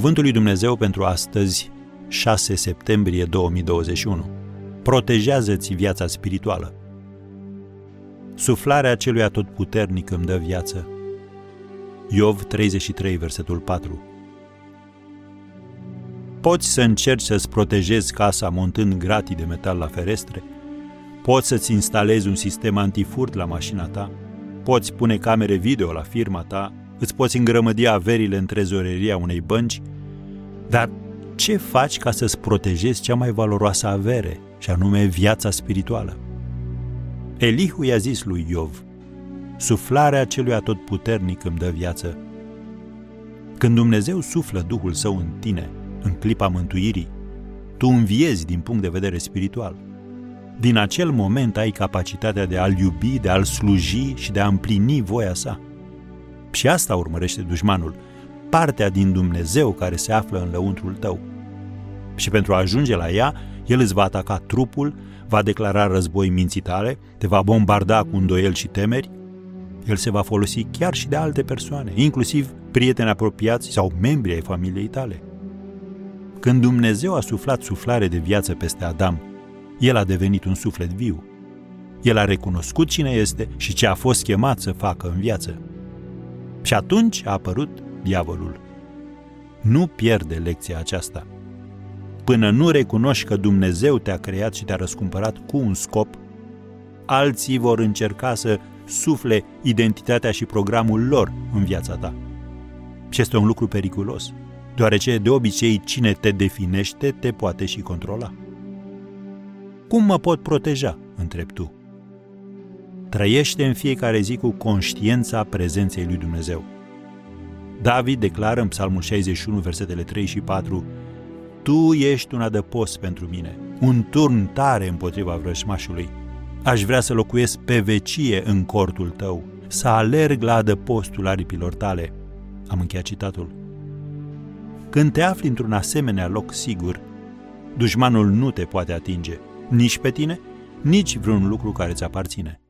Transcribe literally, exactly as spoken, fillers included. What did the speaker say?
Cuvântul lui Dumnezeu pentru astăzi, șase septembrie două mii douăzeci și unu. Protejează-ți viața spirituală. Suflarea celui atotputernic îmi dă viață. Iov treizeci și trei, versetul patru. Poți să încerci să-ți protejezi casa montând gratii de metal la ferestre? Poți să-ți instalezi un sistem antifurt la mașina ta? Poți pune camere video la firma ta? Îți poți îngrămădi averile în trezoreria unei bănci? Dar ce faci ca să-ți protejezi cea mai valoroasă avere, și anume viața spirituală? Elihu i-a zis lui Iov: suflarea celui atotputernic îmi dă viață. Când Dumnezeu suflă Duhul Său în tine, în clipa mântuirii, tu înviezi din punct de vedere spiritual. Din acel moment ai capacitatea de a-L iubi, de a-L sluji și de a împlini voia Sa. Și asta urmărește dușmanul, partea din Dumnezeu care se află în lăuntrul tău. Și pentru a ajunge la ea, el îți va ataca trupul, va declara război minții tale, te va bombarda cu îndoieli și temeri. El se va folosi chiar și de alte persoane, inclusiv prieteni apropiați sau membri ai familiei tale. Când Dumnezeu a suflat suflare de viață peste Adam, el a devenit un suflet viu. El a recunoscut cine este și ce a fost chemat să facă în viață. Și atunci a apărut diavolul. Nu pierde lecția aceasta. Până nu recunoști că Dumnezeu te-a creat și te-a răscumpărat cu un scop, alții vor încerca să sufle identitatea și programul lor în viața ta. Și este un lucru periculos, deoarece de obicei cine te definește te poate și controla. Cum mă pot proteja? Întrebi tu. Trăiește în fiecare zi cu conștiința prezenței lui Dumnezeu. David declară în Psalmul șaizeci și unu, versetele trei și patru: Tu ești un adăpost pentru mine, un turn tare împotriva vrăjmașului. Aș vrea să locuiesc pe vecie în cortul tău, să alerg la adăpostul aripilor tale. Am încheiat citatul. Când te afli într-un asemenea loc sigur, dușmanul nu te poate atinge, nici pe tine, nici vreun lucru care ți aparține.